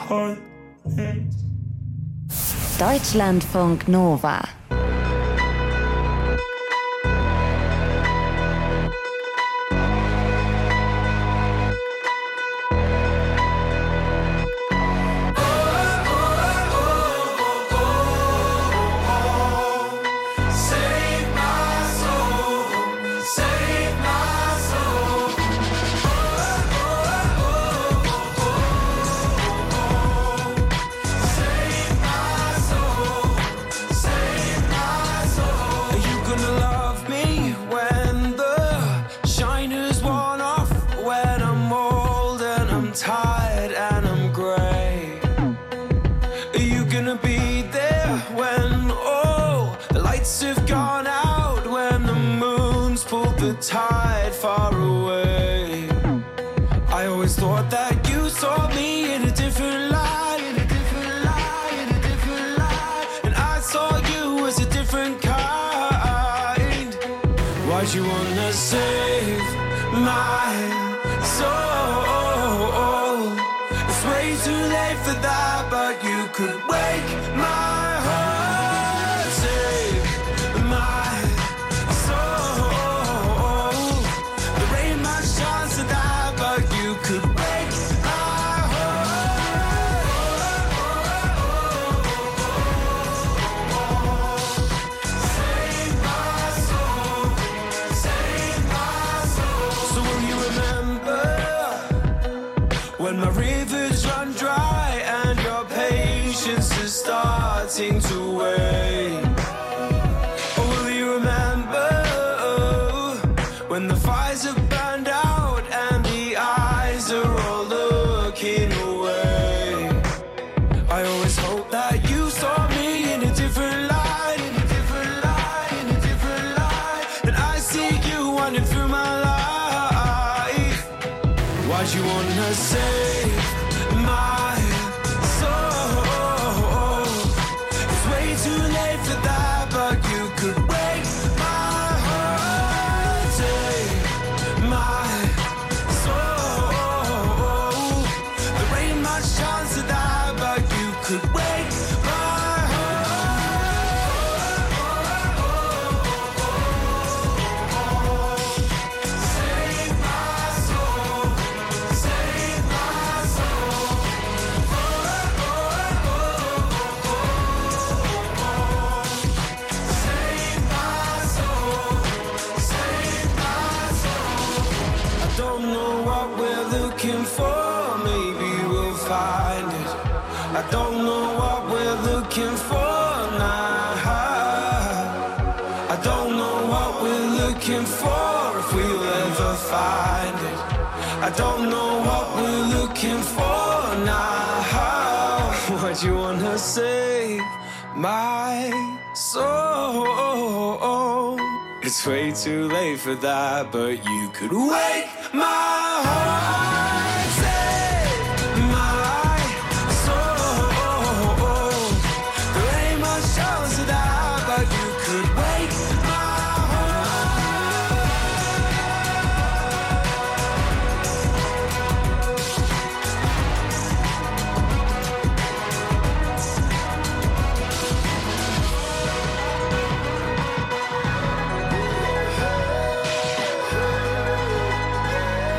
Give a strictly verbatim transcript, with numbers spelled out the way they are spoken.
Deutschlandfunk Nova. Tide far away. I always thought that you saw me in a different light, in a different light, in a different light, and I saw you as a different kind. Why'd you wanna save my soul? It's way too late for that, but you could wake my heart, save my could break my heart. Save my soul, save my soul. So will you remember when my rivers run dry and your patience is starting to wane? Or will you remember when the fires have burned out and the eyes are all looking away? I always hope that you saw me in a different light, in a different light, in a different light, and I see you running through my life. Why'd you wanna save my soul? It's way too late for that, but you could wake my heart, save my chance of that, but you could wake my heart. Save my soul, save my soul. Save my soul, save my soul. I don't know what we're looking for, maybe find it. I don't know what we're looking for now. I don't know what we're looking for, if we'll ever find it. I don't know what we're looking for now. Why'd you wanna save my soul? It's way too late for that, but you could wake my heart.